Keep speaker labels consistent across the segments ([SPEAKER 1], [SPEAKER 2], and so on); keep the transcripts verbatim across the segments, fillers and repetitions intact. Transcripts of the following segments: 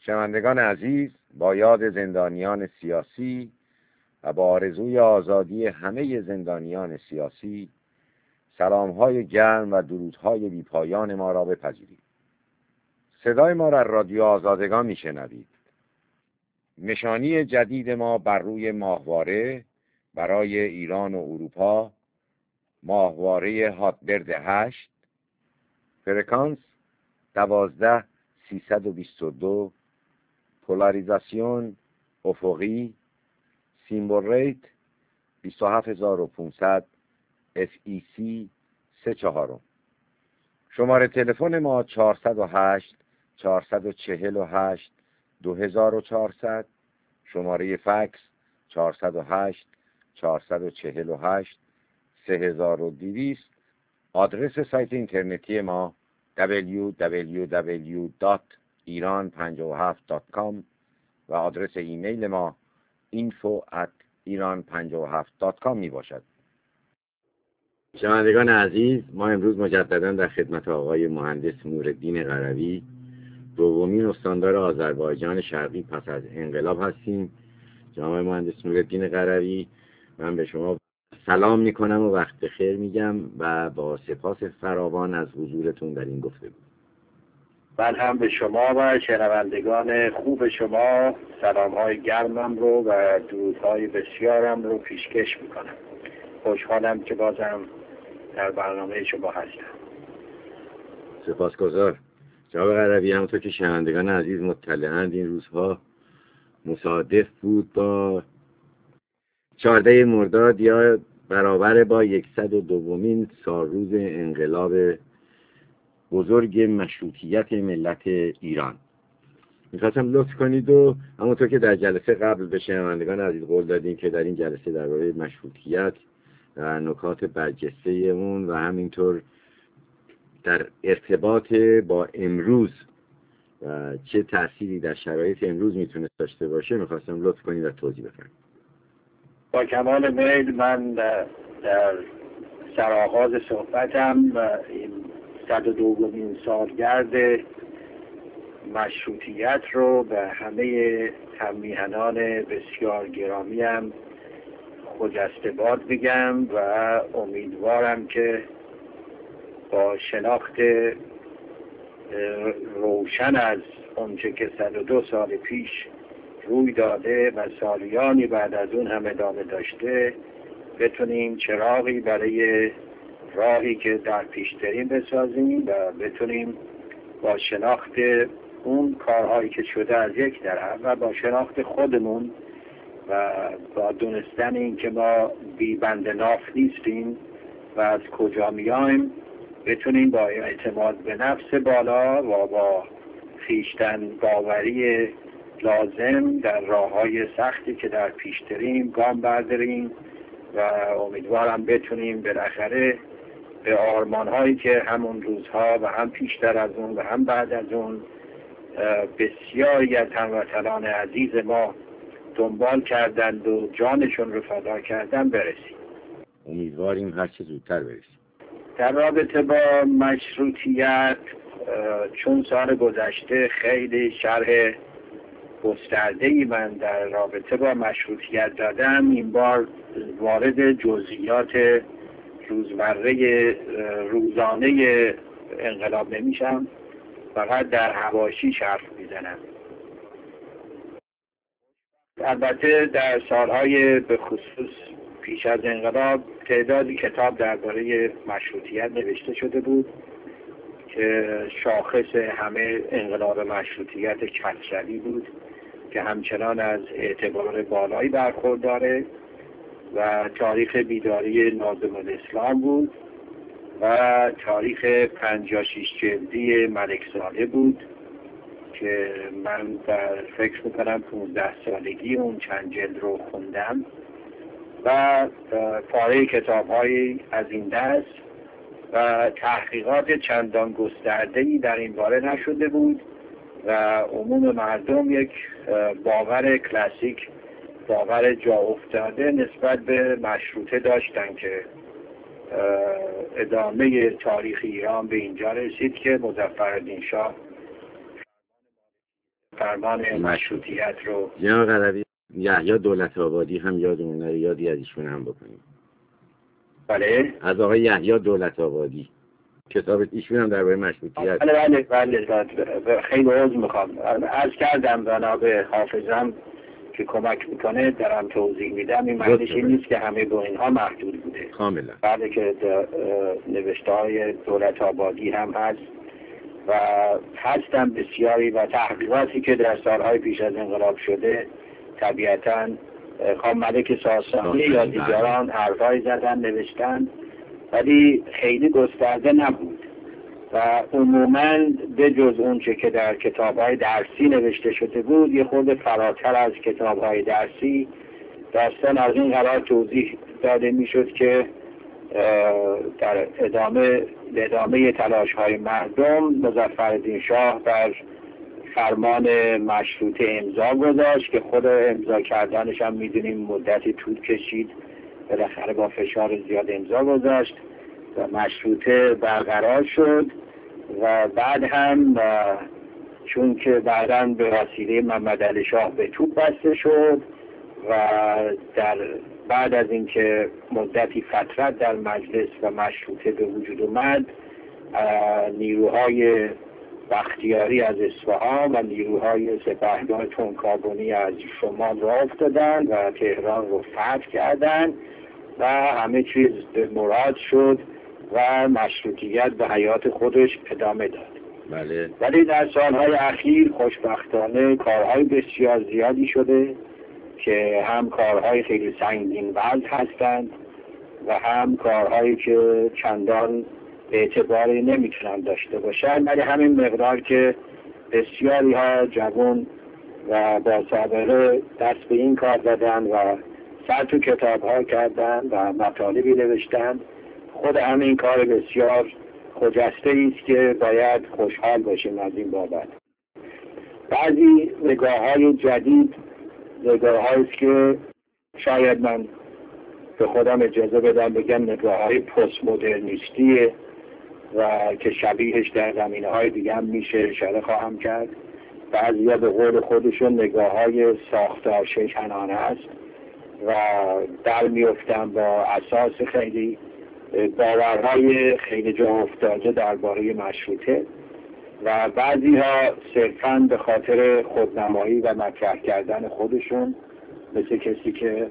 [SPEAKER 1] شنوندگان عزیز، با یاد زندانیان سیاسی و با آرزوی آزادی همه زندانیان سیاسی، سلام‌های گرم و درودهای بی‌پایان ما را بپذیرید. صدای ما را رادیو آزادگان میشنوید. نشانی جدید ما بر روی ماهواره برای ایران و اروپا، ماهواره هاتبرد هشت، فرکانس دوازده سیصد و بیست و دو، پولاریزاسیون افقی، سیمبل ریت بیست و هفت هزار و پانصد، اف ای سی سه چهارم. شماره تلفن ما چهارصد و هشت چهارصد و چهل و هشت دو هزار و چهارصد، شماره فکس چهارصد و هشت چهارصد و چهل و هشت سه هزار و دویست. آدرس سایت اینترنتی ما دبلیو دبلیو دبلیو دات ایران پنجاه و هفت دات کام و آدرس ایمیل ما اینفو ات ایران پنجاه و هفت دات کام می باشد. شنوندگان عزیز، ما امروز مجددا در خدمت آقای مهندس نورالدین قروی، دومین استاندار آذربایجان شرقی پس از انقلاب هستیم. جناب مهندس نورالدین قروی، من به شما سلام میکنم و وقت خیر میگم و با سپاس فراوان از حضورتون در این گفتگو.
[SPEAKER 2] من هم به شما و شنوندگان خوب شما سلام‌های گرمم رو و درودهای بسیارم رو پیشکش میکنم. خوشحالم که بازم در برنامه شما هستم.
[SPEAKER 1] سپاسگزار. جناب قروی، همونطور که شنوندگان عزیز مطلعند، این روزها مصادف بود با چهاردهم مرداد یا برابر با یکصد و دومین سالروز انقلاب بزرگ مشروطیت ملت ایران. میخواستم لطف کنید و همونطور که در جلسه قبل به شنوندگان عزیز قول دادیم که در این جلسه درباره مشروطیت و نکات برجسته اون و همینطور در ارتباط با امروز و چه تأثیری در شرایط امروز میتونه داشته باشه میخواستم لطف کنید و توضیح بفرمایید.
[SPEAKER 2] با کمال میل من در سرآغاز صحبتم این صد و دومین سالگرد مشروطیت رو به همه هم‌میهنان بسیار گرامیم خجسته باد بگم و امیدوارم که با شناخت روشن از اونچه که صد و دو سال پیش روی داده و سالیانی بعد از اون هم ادامه داشته بتونیم چراغی برای راهی که در پیش داریم بسازیم و بتونیم با شناخت اون کارهایی که شده از یک طرف و با شناخت خودمون و با دونستن این که ما بی بند ناف نیستیم و از کجا میایم بتونیم با اعتماد به نفس بالا و با خویشتن باوری لازم در راههای سختی که در پیش داریم گام برداریم و امیدوارم بتونیم بالاخره به آرمان‌هایی که همون روزها و هم پیشتر از اون و هم بعد از اون بسیاری از هموطنان عزیز ما دنبال کردند و جانشون رو فدا کردن برسیم.
[SPEAKER 1] امیدواریم هر چه زودتر برسیم.
[SPEAKER 2] در رابطه با مشروطیت، چون سال گذشته خیلی شرح گسترده‌ای من در رابطه با مشروطیت دادم، این بار وارد جزئیات روزمره روزانه انقلاب نمیشم، فقط در حواشی حرف میزنم. البته در سالهای به خصوص پیش از انقلاب تعدادی کتاب درباره مشروطیت نوشته شده بود که شاخص همه انقلاب مشروطیت کلشوی بود که همچنان از اعتبار بالایی برخورداره و تاریخ بیداری ناظم الاسلام بود و تاریخ پنجاه و شش جلدی ملک زاده بود که من در فکر میکنم پونزده سالگی اون چند جلد رو خوندم و پاره کتاب های از این دست و تحقیقات چندان گسترده‌ای در این باره نشده بود و عموم مردم یک باور کلاسیک، باور جا افتاده نسبت به مشروطه داشتن که ادامه تاریخ ایران به اینجا رسید که مظفرالدین شاه فرمان مشروطیت رو.
[SPEAKER 1] جناب قلوی، یحیی دولت آبادی هم یادمون نره یادی از ایشون هم بکنیم.
[SPEAKER 2] بله،
[SPEAKER 1] از آقای یحیی دولت آبادی، کتاب ایشون هم درباره مشروطیت.
[SPEAKER 2] بله بله بله خیلی عذر میخوام، عرض کردم بنا به حافظم که کمک میکنه درم توضیح میدم. این معنیش این نیست که همه با اینها محدود بوده،
[SPEAKER 1] کاملا.
[SPEAKER 2] بعد که نوشته های دولت آبادی هم هست و هستن بسیاری و تحقیقاتی که در سالهای پیش از انقلاب شده. طبیعتاً خان ملک ساسانی یا دیگران حرفای زدن نوشتن، ولی خیلی گسترده نبود و عموماً به جز اون چه که در کتاب‌های درسی نوشته شده بود یه خورده فراتر از کتاب‌های درسی داستان از این قرار توضیح داده میشد که در ادامه ادامه تلاش‌های مردم مظفرالدین شاه در فرمان مشروطه امضا گذاشت که خود امضا کردنش هم میدونیم مدتی طول کشید، بالاخره با فشار زیاد امضا گذاشت و مشروطه برقرار شد و بعد هم چون که بعداً به وسیله محمد علی شاه به توپ بسته شد و در بعد از اینکه مدتی فترت در مجلس و مشروطه به وجود اومد، نیروهای بختیاری از اصفهان و نیروهای سپهدار تنکابونی از شمال راه افتادن و تهران رو فتح کردن و همه چیز به مراد شد و مشروطیت به حیات خودش ادامه داد.
[SPEAKER 1] بله.
[SPEAKER 2] ولی در سالهای اخیر خوشبختانه کارهای بسیار زیادی شده که هم کارهای خیلی سنگین وزن هستند و هم کارهایی که چندان اعتباری نمیتونن داشته باشن، ولی همین مقدار که بسیاری ها جوان و با سابقه دست به این کار دادن و سر تو کتاب ها کردن و مطالبی نوشتن، خود همین کار بسیار خجسته است که باید خوشحال باشیم از این بابت. بعضی نگاه های جدید نگاه هاییست که شاید من به خودم اجازه بدم بگم نگاه های پست مدرنیستیه و که شبیهش در زمینه های دیگه هم میشه اشاره خواهم کرد. بعضیا به قول خودشون نگاه های ساختار شیطنانه است و در میفتن با اساس خیلی باورهای خیلی جا افتاده درباره مشروطه و بعضی ها صرفاً به خاطر خودنمایی و مطرح کردن خودشون، مثل کسی که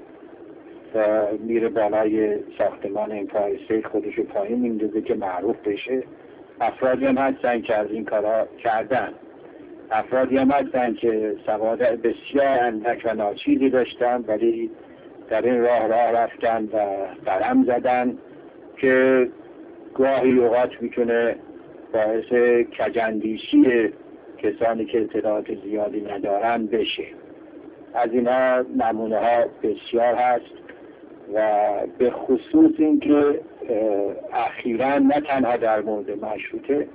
[SPEAKER 2] میره بالای ساختمان امپایر استیت خودشو پایین میندازه که معروف بشه. افرادی هم هستن که از این کارا کردن، افرادی هم هستن که سواد بسیار اندک و ناچیزی داشتن ولی در این راه راه رفتن و قدم زدن که گاهی اوقات میتونه باعث کجندیشی کسانی که اطلاعات زیادی ندارن بشه. از اینها نمونه ها بسیار هست و به خصوص اینکه اخیراً نه تنها در مورد مشروطه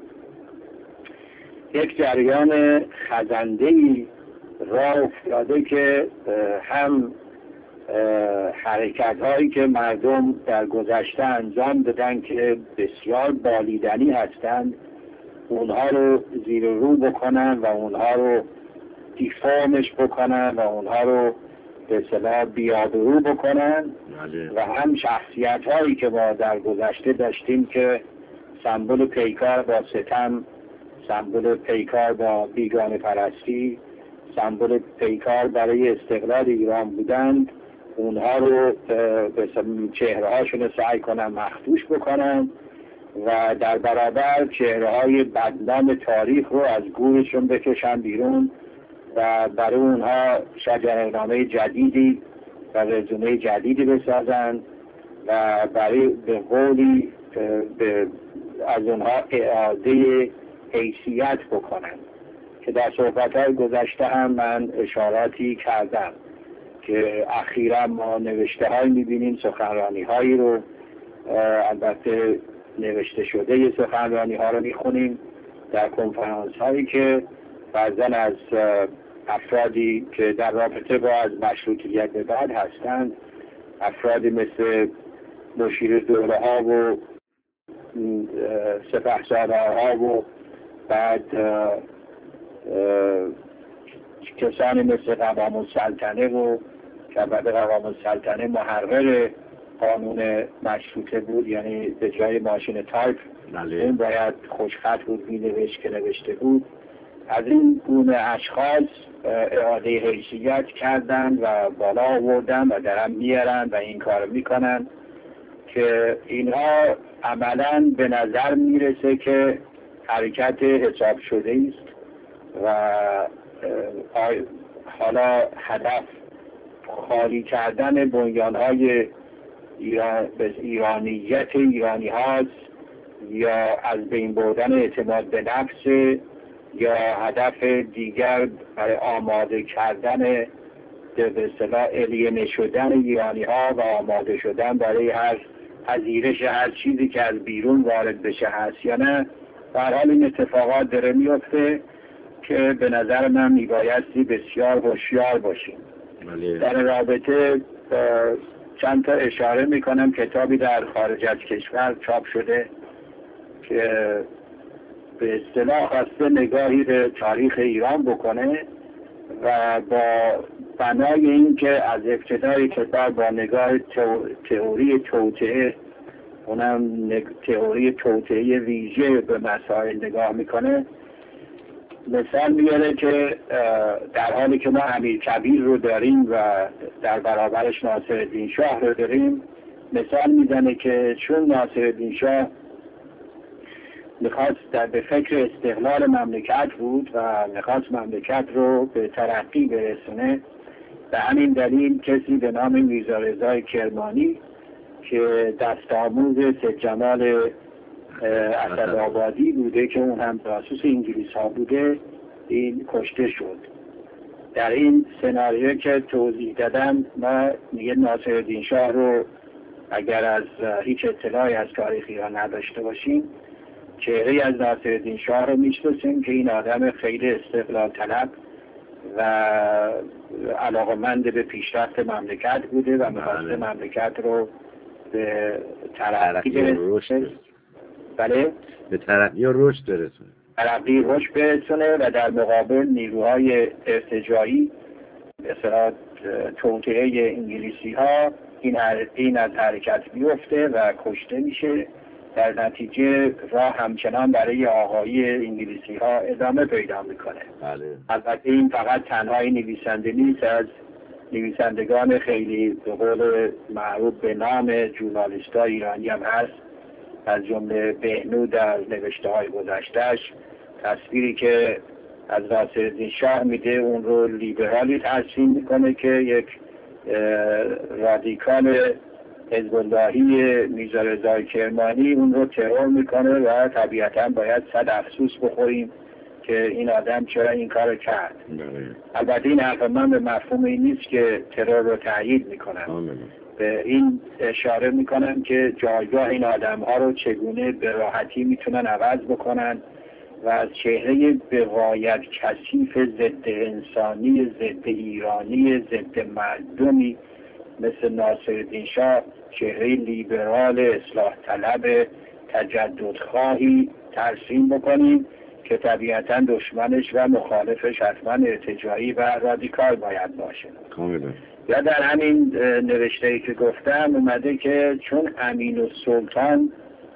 [SPEAKER 2] یک جریان خزنده‌ای راه افتاده که هم حرکت هایی که مردم در گذشته انجام دادن که بسیار بالیدنی هستند اونها رو زیر رو بکنن و اونها رو دیفرمش بکنن و اونها رو به اصطلاح بیابرو بکنن و هم شخصیت هایی که ما در گذشته داشتیم که سمبل پیکار با ستم، سمبل پیکار با بیگانه پرستی، سمبل پیکار برای استقلال ایران بودند، اونها رو به چهره هاشون رو سعی کنن مخدوش بکنن و در برابر چهره های بدنام تاریخ رو از گورشون بکشن بیرون و برای اونها شجره‌نامه جدیدی و رزومه جدیدی بسازن و برای به قولی به از اونها اعاده حیثیت بکنن که در صحبت‌های گذشته هم من اشاراتی کردم که اخیراً ما نوشته های می‌بینیم، سخنرانی هایی رو البته نوشته شده ی سخنرانی ها رو می‌خونیم در کنفرانس هایی که بعضاً از افرادی که در رابطه با از مشروطیت به بعد هستند، افرادی مثل مشیر دوله ها و سپهسالار ها و بعد کسانی مثل قوام السلطنه و که البته قوام السلطنه محقق قانون مشروطه بود، یعنی به جای ماشین تایپ اون باید خوشخط بود مینوشت که نوشته بود. از این گونه اشخاص اعاده حیثیت کردن و بالا آوردن و درم میارن و این کار میکنن که اینها عملا به نظر میرسه که حرکت حساب شده است و حالا هدف خالی کردن بنیانهای ایران به ایرانیت ایرانی هاست یا از بین بردن اعتماد به نفس یا هدف دیگر برای آماده کردن به اصطلاح الینه شدن ایرانی ها و آماده شدن برای هر پذیرش هر چیزی که از بیرون وارد بشه هست یا نه. در حال این اتفاقات داره میفته که به نظر من میبایستی بسیار هوشیار باشیم. در رابطه چند تا اشاره میکنم. کتابی در خارج از کشور چاپ شده که به اصطلاح خواسته نگاهی به تاریخ ایران بکنه و با بنای این که از ابتدای کتاب با نگاه تئوری توطئه، اونم تئوری توطئه ویژه به مسائل نگاه میکنه، مثال میاره که در حالی که ما امیرکبیر رو داریم و در برابرش ناصرالدین شاه رو داریم، مثال میزنه که چون ناصرالدین شاه میخواست در به فکر استقلال مملکت بود و میخواست مملکت رو به ترقی برسونه، به همین دلیل کسی به نام میرزا رضای کرمانی که دست آموز سید جمال اسدآبادی بوده که اون هم جاسوس انگلیس ها بوده، این کشته شد. در این سناریو که توضیح دادم ما میگه ناصرالدین شاه رو اگر از هیچ اطلاعی از تاریخ ایران نداشته باشیم، چهره از ناصرالدین شاه رو میشناسیم که این آدم خیلی استقلال طلب و علاقمند به پیشرفت مملکت بوده و میخواسته مملکت رو به ترقی برسونه. بله؟
[SPEAKER 1] به ترقی و رشد برسونه.
[SPEAKER 2] ترقی و رشد برسونه و در مقابل نیروهای ارتجاعی مثلا توطئه انگلیسی ها این, این از حرکت بیفته و کشته میشه. در نتیجه راه همچنان برای آقایی انگلیسی ها ادامه پیدا میکنه.
[SPEAKER 1] بله.
[SPEAKER 2] البته این فقط تنهای نویسنده نیست، از نویسندگان خیلی به قول معروف به نام ژورنالیست‌های ایرانی هم هست، از جمله بهنود در نوشته های گذشتهش تصویری که از ناصرالدین شاه میده اون رو لیبرالی ترسیم میکنه که یک رادیکال حزب اللهی میرزا رضای کرمانی اون رو ترور میکنه و طبیعتا باید صد افسوس بخوریم که این آدم چرا این کار کرد. البته این حرف من به مفهوم این نیست که ترور رو تأیید میکنم، به این اشاره میکنم که جایگاه این آدم ها رو چگونه به راحتی میتونن عوض بکنن و از چهره به غایت کثیف ضد انسانی، ضد ایرانی، ضد مردمی مثل ناصرالدین شاه چهره لیبرال اصلاح طلب تجددخواهی ترسیم بکنیم که طبیعتا دشمنش و مخالفش حتما ارتجاعی و رادیکال باید باشه.
[SPEAKER 1] کاملا.
[SPEAKER 2] یا در همین نوشته‌ای که گفتم اومده که چون امین السلطان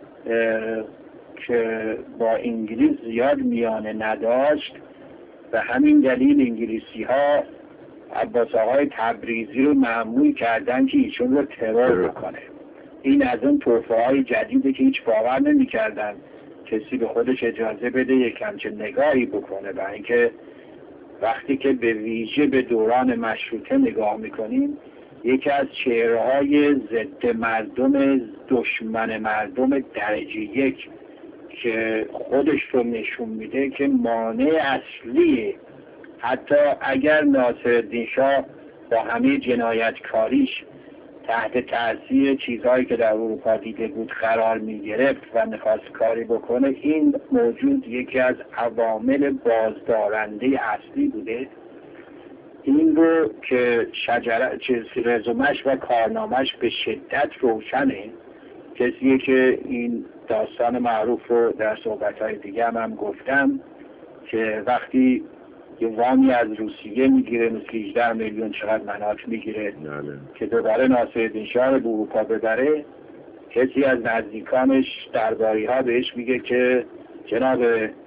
[SPEAKER 2] که با انگلیس زیاد میانه نداشت و همین دلیل انگلیسی ها عباس آقای تبریزی رو مأمور کردن که ایشون رو ترور بکنه. این از اون توفه های جدیده که هیچ باور نمی کردن کسی به خودش اجازه بده یک همچین نگاهی بکنه، و اینکه وقتی که به ویژه به دوران مشروطه نگاه میکنیم یکی از چهره‌های ضد مردم، دشمن مردم درجه یک که خودش رو نشون میده که مانع اصلی، حتی اگر ناصرالدین شاه با همه جنایتکاریش تحت تاثیر چیزهایی که در اروپا دیده بود قرار می گرفت و میخواست کاری بکنه، این موجود یکی از عوامل بازدارنده اصلی بوده. این رو که شجره چیز رزومش و کارنامش به شدت روشنه، کسیه که این داستان معروف رو در صحبتهای دیگه هم, هم گفتم که وقتی یه وامی از روسیه میگیره مثل هجده میلیون چقدر منات میگیره که دوباره ناصرالدین شاه به اروپا ببره. کسی از نزدیکانش درباری ها بهش میگه که جناب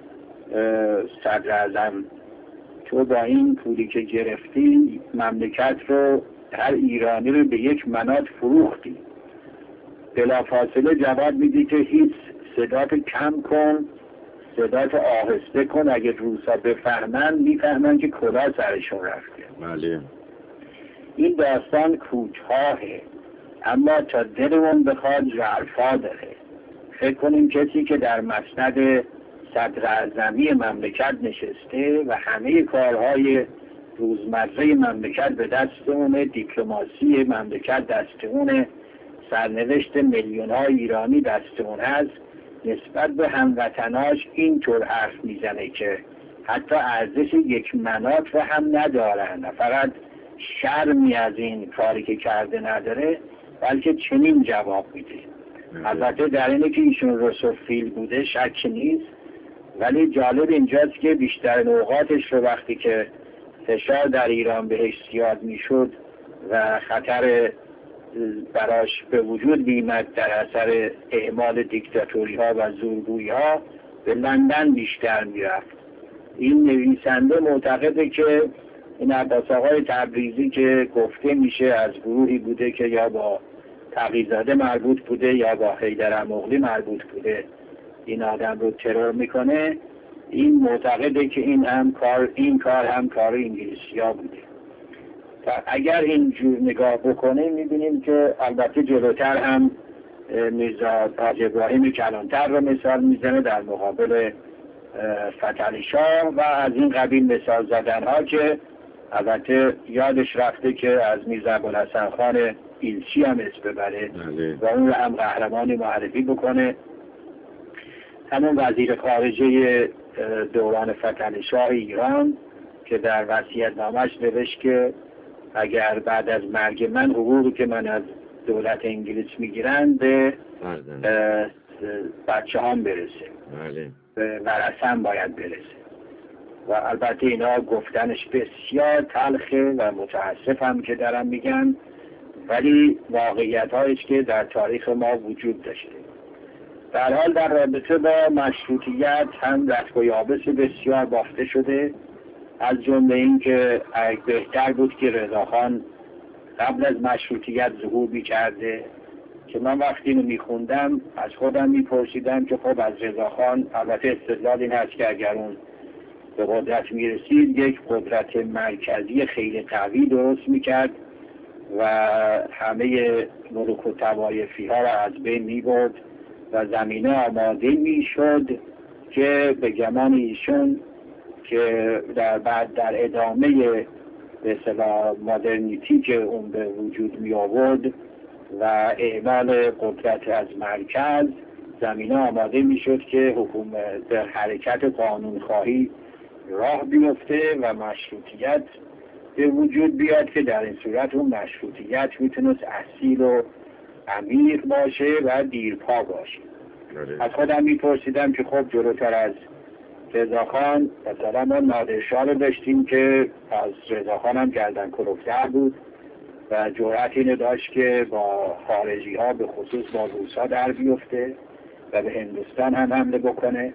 [SPEAKER 2] صدر اعظم، تو با این پولی که گرفتی مملکت رو، هر ایرانی رو به یک منات فروختی. بلافاصله جواب میدی که هیچ، صدات کم کن، صدات آهسته کن، اگه روسا بفهمن میفهمن که کلاه سرشون رفته.
[SPEAKER 1] بله.
[SPEAKER 2] این داستان کوتاهه اما تا دلمون بخواد ژرفا داره. فکر کنیم کسی که در مسند صدر اعظمی مملکت نشسته و همه کارهای روزمره مملکت به دست اونه، دیپلماسی مملکت دست اونه، سرنوشت میلیون های ایرانی دست اون هست، نسبت به هموطناش اینطور حرف میزنه که حتی ارزش یک منات رو هم ندارن، فقط شرمی از این کاری که کرده نداره، بلکه چنین جواب میده. البته در اینه که ایشون روسوفیل بوده شک نیست، ولی جالب اینجاست که بیشتر اوقاتش رو وقتی که فشار در ایران بهش زیاد میشد و خطر براش به وجود میمد در اثر اعمال دیکتاتوری ها و زورگویی ها، به لندن بیشتر میرفت. این نویسنده معتقده که این عباس آقای تبریزی که گفته میشه از گروهی بوده که یا با تقی‌زاده مربوط بوده یا با حیدر مغلی مربوط بوده، این آدم رو ترور میکنه، این معتقده که این هم کار این کار هم کار انگلیسی‌ها بوده. اگر اینجور نگاه بکنیم میبینیم که البته جلوتر هم میرزا تاج ابراهیم کلانتر رو مثال میزنه در مقابل فتحعلی شاه و از این قبیل مثال زدن ها که البته یادش رفته که از میرزا ابوالحسن خان ایلچی هم اسم ببره و اون رو هم قهرمانی معرفی بکنه. همون وزیر خارجه دوران فتحعلی شاه ایران که در وصیت‌نامه‌اش نوشت که اگر بعد از مرگ من حقوقی که من از دولت انگلیس میگیرن به بچه هم برسه، به ورثه‌ام باید برسه. و البته اینا گفتنش بسیار تلخه و متاسفم که دارم میگن، ولی واقعیت هایش که در تاریخ ما وجود داشته. در حال در رابطه با مشروطیت هم رتق و یابس بسیار بافته شده، از جمله این که بهتر بود که رضاخان قبل از مشروطیت ظهور می‌کرده، که من وقتی اینو میخوندم از خودم میپرسیدم که خب از رضاخان، البته استدلال این هست که اگر اون به قدرت میرسید یک قدرت مرکزی خیلی قوی درست میکرد و همه ملوک و طوایفی ها را از بین میبرد و زمینه آماده میشد که به گمان ایشون که در بعد در ادامه به اصطلاح مدرنیتی که اون به وجود می آورد و اعمال قدرت از مرکز، زمینه آماده می شد که حکومت در حرکت قانونخواهی راه بیفته و مشروطیت به وجود بیاد که در این صورت اون مشروطیت میتونست اصیل و عمیق باشه و دیرپا باشه. از خودم میپرسیدم که خب جلوتر از رضاخان مثلا ما نادرشاه رو داشتیم که از رضاخان هم گردن کلفتر بود و جرأت اینو داشت که با خارجی ها به خصوص با روسا در بیفته و به هندوستان هم حمله بکنه.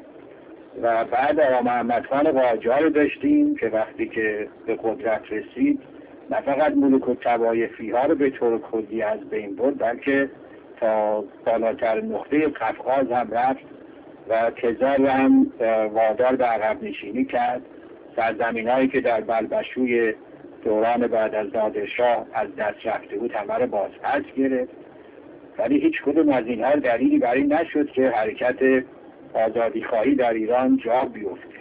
[SPEAKER 2] و بعد آقا محمد خان قاجار رو داشتیم که وقتی که به قدرت رسید نه فقط ملوک و طوایفی ها رو به طور کلی از بین برد، بلکه تا بالاتر نقطه قفقاز هم رفت و تزار رو هم وادار به عقب نشینی کرد. سرزمین هایی که در بلبشوی دوران بعد از نادرشاه از دست رفته بود همه رو بازپس گرفت، ولی هیچ کدوم از اینها دلیلی برای نشد که حرکت آزادی خواهی در ایران جا بیفته.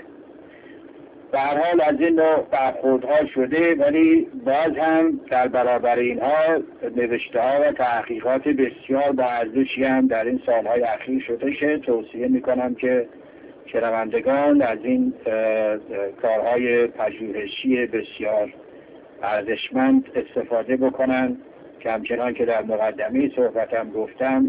[SPEAKER 2] به هر حال از این نوع برخوردها شده، ولی باز هم در برابر اینها نوشته ها و تحقیقات بسیار با ارزشی هم در این سالهای اخیر شده که توصیه میکنم که شنوندگان از این کارهای پژوهشی بسیار ارزشمند استفاده بکنن که همچنان که در مقدمه صحبتم گفتم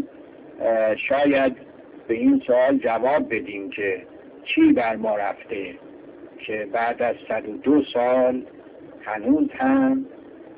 [SPEAKER 2] شاید به این سوال جواب بدیم که چی بر ما رفته که بعد از صد و دو سال هنوز هم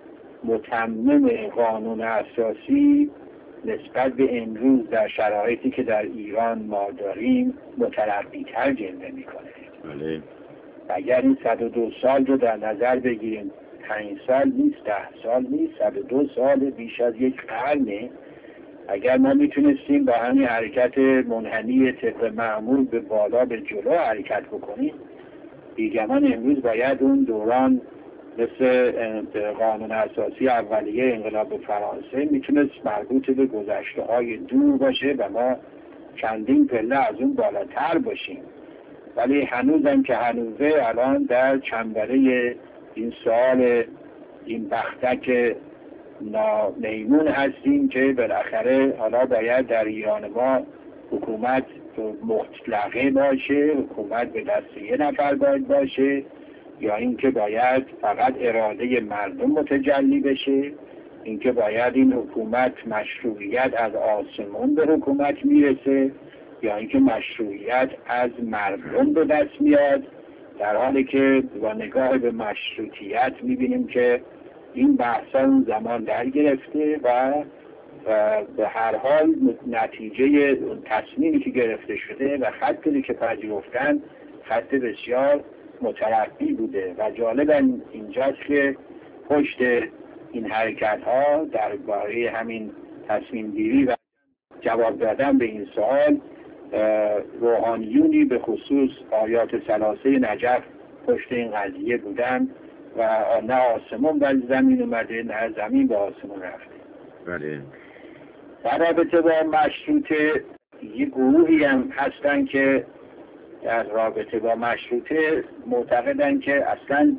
[SPEAKER 2] متمم قانون اساسی نسبت به امروز در شرایطی که در ایران ما داریم مترقی‌تر جلوه میکنه.
[SPEAKER 1] بله.
[SPEAKER 2] اگر این صد و دو سال رو در نظر بگیریم، پنج سال نیست، ده سال نیست، صد و دو سال، بیش از یک قرنه. اگر ما میتونستیم با همین حرکت منحنی طبق معمول به بالا به جلو حرکت بکنیم، بیگمان امروز باید اون دوران مثل قانون اساسی اولیه انقلاب فرانسه میتونست مربوط به گذشته های دور باشه و ما چندین پله از اون بالاتر باشیم. ولی هنوزم که هنوزه الان در چنبره این سوال این بختک نامیمون هستیم که بالاخره حالا باید در ایران ما حکومت مطلقه باشه، حکومت به دست یه نفر باید باشه، یا اینکه باید فقط اراده مردم متجلی بشه، اینکه باید این حکومت مشروعیت از آسمون به حکومت میرسه، یا اینکه مشروعیت از مردم به دست میاد. در حالی که با نگاه به مشروطیت میبینیم که این بحثا اون زمان در گرفته و و به هر حال نتیجه تصمیمی که گرفته شده و خطی که پذیرفتن خط بسیار مترقی بوده. و جالب اینجاست که پشت این حرکت ها درباره همین تصمیم گیری و جواب دادن به این سوال روحانیونی به خصوص آیات ثلاثه نجف پشت این قضیه بودن و نه آسمون بل زمین اومده، نه زمین به آسمون رفته.
[SPEAKER 1] بله.
[SPEAKER 2] در رابطه با مشروطه یه گروهی هم هستن که در رابطه با مشروطه معتقدن که اصلا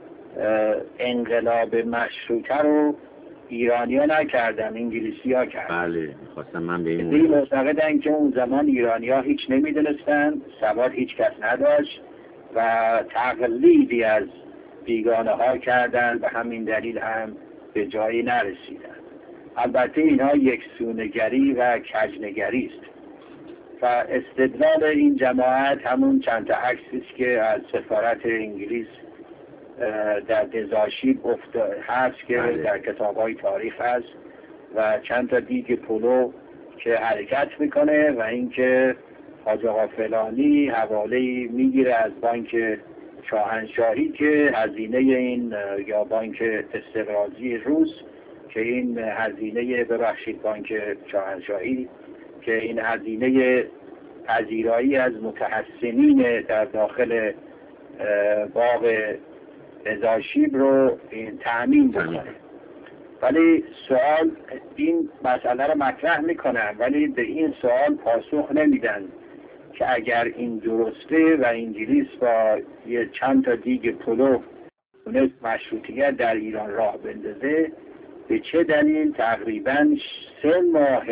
[SPEAKER 2] انقلاب مشروطه رو ایرانی ها نکردن، انگلیسی ها کردن.
[SPEAKER 1] بله، میخواستم من به این
[SPEAKER 2] موضوع معتقدن که اون زمان ایرانی ها هیچ نمیدونستن، سواد هیچ کس نداشت و تقلیدی از بیگانه ها کردن و همین دلیل هم به جایی نرسیدن. البته اینها یک سونگری و کجنگری است و استدلال این جماعت همون چند تا عکسی است که از سفارت انگلیس در دزاشیب هست که در کتاب‌های تاریخ هست و چند تا دیگ پلو که حرکت میکنه و اینکه حاج آقا فلانی حواله میگیره از بانک شاهنشاهی که هزینه این یا بانک استقراضی روس که این هزینه ببخشید بانک شاهنشاهی که این هزینه پذیرایی از متحسنین در داخل باغ دزاشیب رو این تأمین بکنه. ولی سوال این مسئله رو مطرح میکنن ولی به این سوال پاسخ نمیدن که اگر این درسته و انگلیس با یه چند تا دیگ پلو تونست مشروطیت در ایران راه بندازه، به چه دلیل تقریبا سه ماه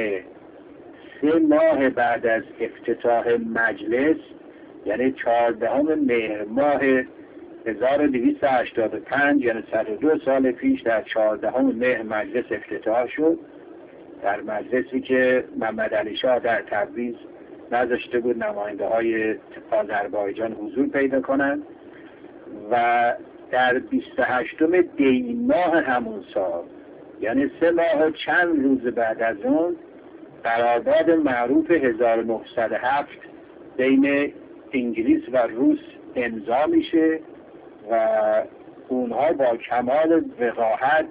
[SPEAKER 2] سه ماه بعد از افتتاح مجلس، یعنی چهاردهم مهر ماه هزار و دویست و هشتاد و پنج، یعنی صد و دو سال پیش در چهاردهم مهر مجلس افتتاح شد، در مجلسی که محمد علی شاه در تبریز نذاشته بود نماینده های آذربایجان حضور پیدا کنند و در بیست و هشتم دی ماه همون سال، یعنی سه ماه و چند روز بعد از اون، قرارداد معروف هزار و نهصد و هفت بین انگلیس و روس امضا میشه و اونها با کمال وقاحت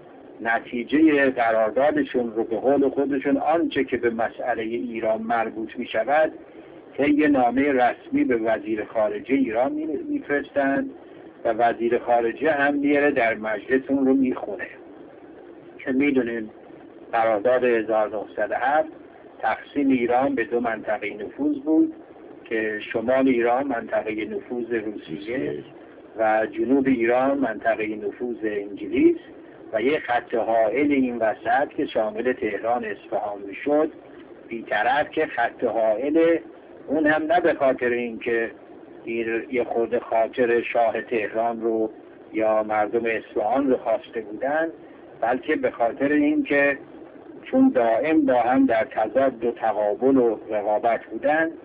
[SPEAKER 2] نتیجه قراردادشون رو به قول خودشون آنچه که به مسئله ایران مربوط می شود که یه نامه رسمی به وزیر خارجه ایران میفرستند و وزیر خارجه هم میاره در مجلس اون رو میخونه که میدونین قرارداد هزار و نهصد و هفت تقسیم ایران به دو منطقه نفوذ بود که شمال ایران منطقه نفوذ روسیه و جنوب ایران منطقه نفوذ انگلیس و یک خط حائل این وسط که شامل تهران اصفهان میشد، بی‌طرف که خط حائل اون هم نه به خاطر اینکه یه خورده خاطر شاه تهران رو یا مردم اصفهان رو خواسته بودن، بلکه به خاطر اینکه چون دائم با هم در تضاد و تقابل و رقابت بودن،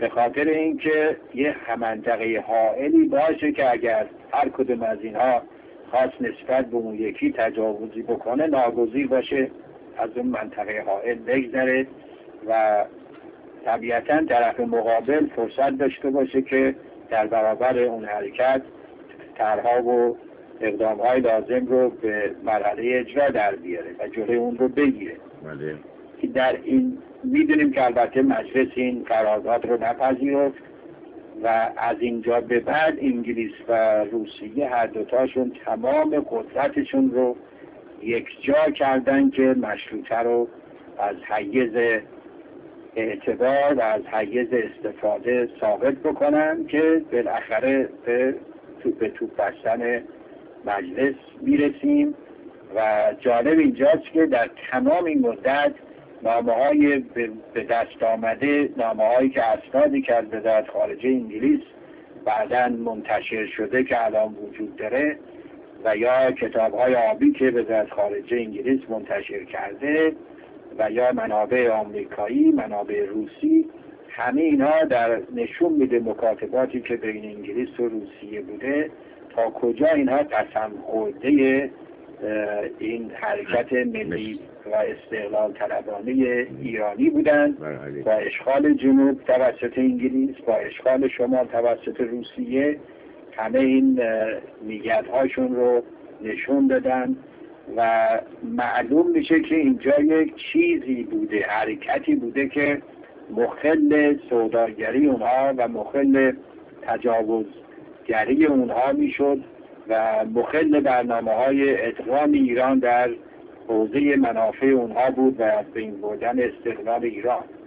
[SPEAKER 2] به خاطر اینکه یه منطقه حائلی باشه که اگر هر کدوم از اینها خواست نسبت به اون یکی تجاوزی بکنه ناگزیر باشه از اون منطقه حائل بگذره و طبیعتا طرف مقابل فرصت داشته باشه که در برابر اون حرکت طرح‌ها و اقدام‌های لازم رو به مرحله اجرا در بیاره و جلوی اون رو بگیره.
[SPEAKER 1] بله.
[SPEAKER 2] در این میدونیم که البته مجلس این قرارداد رو نپذیرفت و از اینجا به بعد انگلیس و روسیه هر دوتاشون تمام قدرتشون رو یک جا کردن که مشروطه رو از حیز اعتبار و از حیز استفاده ثابت بکنن که بالاخره به توپ به توپ بستن مجلس میرسیم. و جالب اینجاست که در تمام این مدت نامه های به دست آمده، نامه هایی که اسنادی که از وزارت خارجه انگلیس بعداً منتشر شده که الان وجود داره و یا کتاب های آبی که وزارت خارجه انگلیس منتشر کرده و یا منابع آمریکایی، منابع روسی، همه اینا در نشون میده مکاتباتی که بین انگلیس و روسیه بوده تا کجا اینها قسم خورده این حرکت ملی و استقلال طلبانه ایرانی بودند با اشغال جنوب توسط انگلیس، با اشغال شمال توسط روسیه. همه این نیت‌هاشون رو نشون دادن و معلوم میشه که اینجا یک چیزی بوده، حرکتی بوده که مخل سوداگری اونها و مخل تجاوزگری اونها میشد و مخل برنامه‌های ادغام ایران در حوزه منافع اونها بود و از بین بردن استقلال ایران.